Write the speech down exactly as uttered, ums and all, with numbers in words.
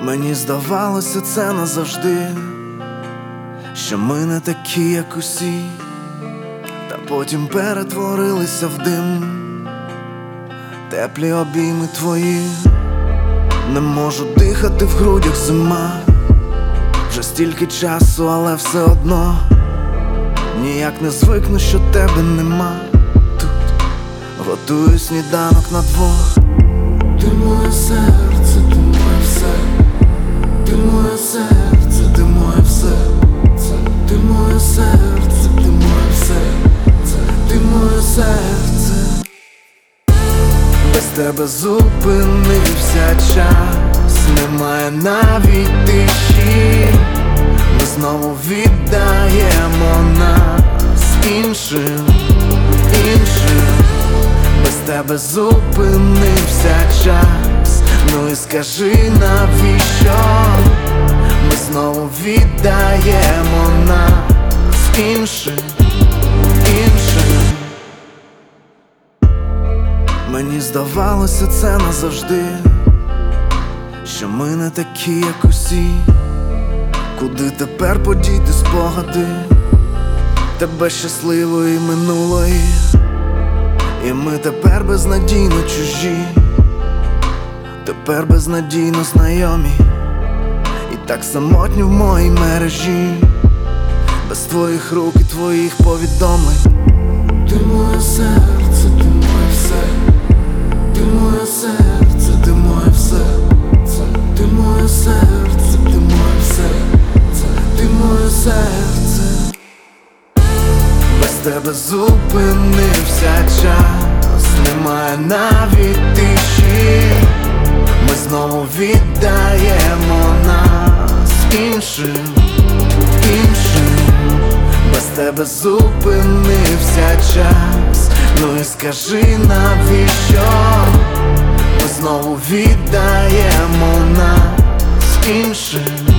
Мені здавалося це назавжди, що ми не такі, як усі, та потім перетворилися в дим. Теплі обійми твої, не можу дихати, в грудях зима. Вже стільки часу, але все одно ніяк не звикну, що тебе нема. Тут готую сніданок на двох. Ти моє серце, ти моє все. Ти моє серце, ти моє все. Ти моє серце, ти моє все. Ти моє серце. Без тебе зупинився час, немає навіть тиші. Ми знову віддаємо нас іншим, іншим. Без тебе зупинився час, ну і скажи, навіщо? Ми знову віддаємо нас іншим, іншим. Мені здавалося це назавжди, що ми не такі, як усі. Куди тепер подіти спогади тебе щасливої минулої? І ми тепер безнадійно чужі, тепер безнадійно знайомі, і так самотні в моїй мережі, без твоїх рук і твоїх повідомлень. Ти моє серце, ти моє все. Ти моє серце, ти моє все. Ти моє серце, ти моє все. Ти моє серце. Без тебе зупинився час, немає навіть тиші. Ми знову віддаємо нас іншим, іншим. Без тебе зупинився час, ну і скажи, навіщо? Ми знову віддаємо нас іншим.